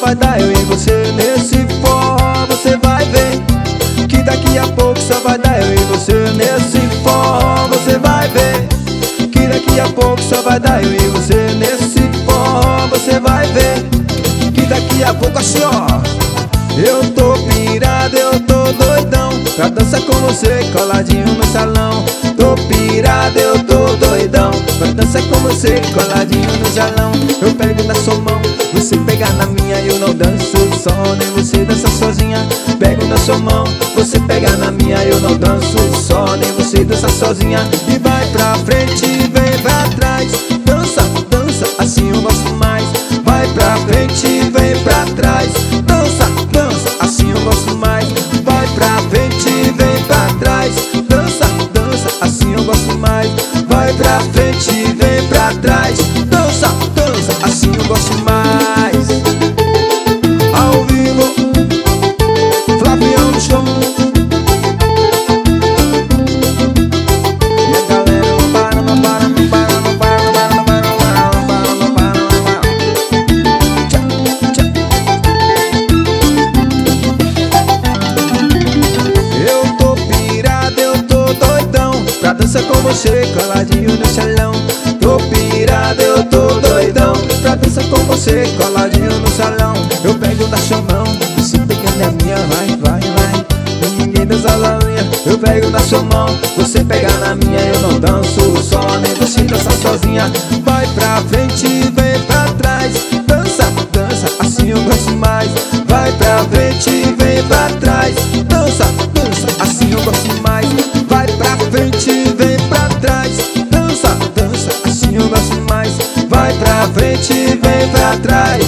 vai dar eu e você nesse forró. Você vai ver que daqui a pouco só vai dar eu e você nesse forró. Você vai ver que daqui a pouco só vai dar eu e você nesse forró. Você vai ver que daqui a pouco assim ó, eu tô pirado, eu tô doidão pra dançar com você coladinho no salão. Tô pirado, eu tô doidão pra dançar com você coladinho no salão. Eu pego na sua mão, você pega na minha. Eu não danço só, nem você dança sozinha. Pego na sua mão, você pega na minha. Eu não danço só, nem você dança sozinha. E vai pra frente, vem pra trás. Dança, dança, assim eu gosto mais. Vai pra frente, vem pra trás. Dança, dança, assim eu gosto mais. Vai pra frente, vem pra trás. Dança, dança, assim eu gosto mais. Vai pra frente, vem pra trás. Dança, dança, assim eu gosto mais. Ao vivo, Flavião no show. E a galera não para, não para, não para, não para, não para, não para, não para, não para, não para. Eu tô pirado, eu tô doidão pra dançar com você coladinho no salão. Tô pirado, eu tô doidão pra dançar com você coladinho no salão. Eu pego na sua mão, você pega na minha. Vai, vai, vai, ninguém dança sozinha. Eu pego na sua mão, você pega na minha. Eu não danço só, nem você dança sozinha. Vai pra frente, vem pra trás. Dança, dança, assim eu gosto mais. Vai pra frente, vem pra trás. Dança, dança, assim eu gosto mais. Vai pra frente, vem pra trás. Dança, dança, assim eu gosto mais. Vai pra frente, vem pra trás.